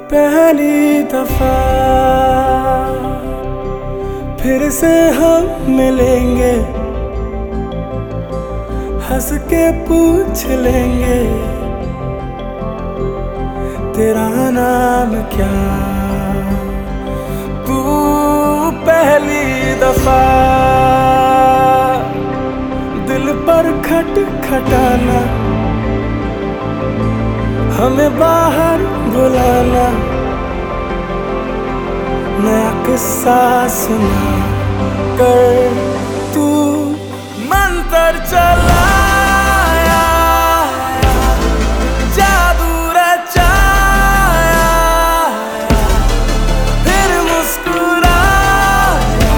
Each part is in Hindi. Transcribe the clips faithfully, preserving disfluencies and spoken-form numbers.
पहली दफा फिर से हम मिलेंगे, हंस के पूछ लेंगे तेरा नाम क्या। तू पहली दफा दिल पर खट खटाना, हमें बाहर बुलाना, नया किस्सा सुना कर तू मंतर चलाया, जादू रचाया, फिर मुस्कुराया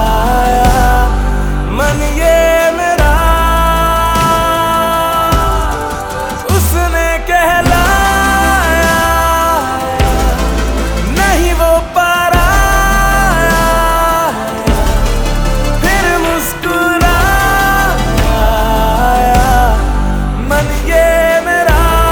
मन ये मेरा उसने कहलाया, नहीं वो पराया, फिर मुस्कुराया मन ये मेरा।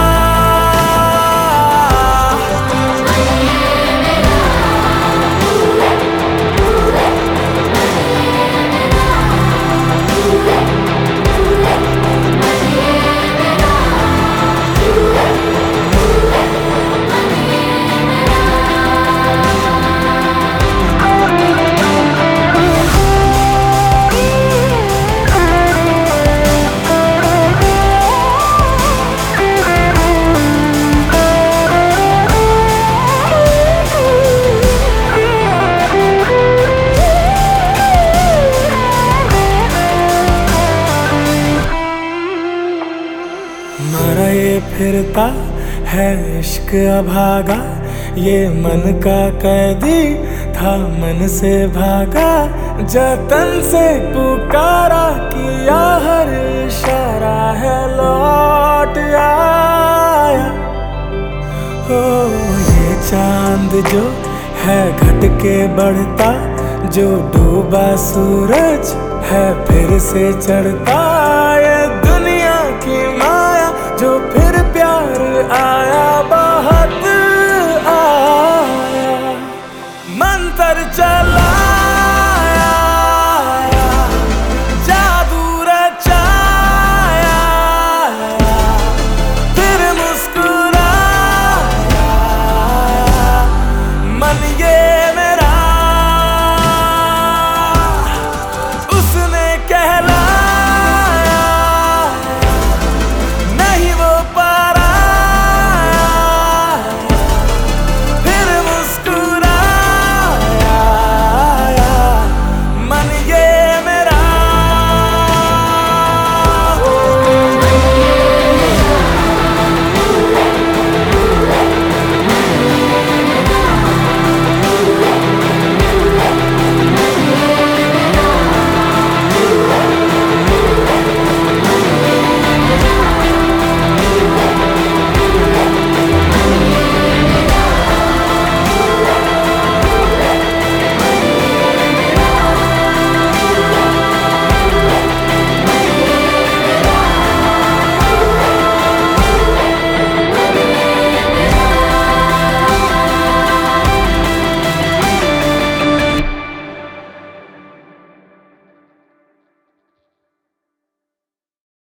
हमारा ये फिरता है इश्क अभागा, ये मन का कैदी था मन से भागा, जतन से पुकारा किया हर इशारा है लौट आया। ओ ये चांद जो है घट के बढ़ता, जो डूबा सूरज है फिर से चढ़ता, ये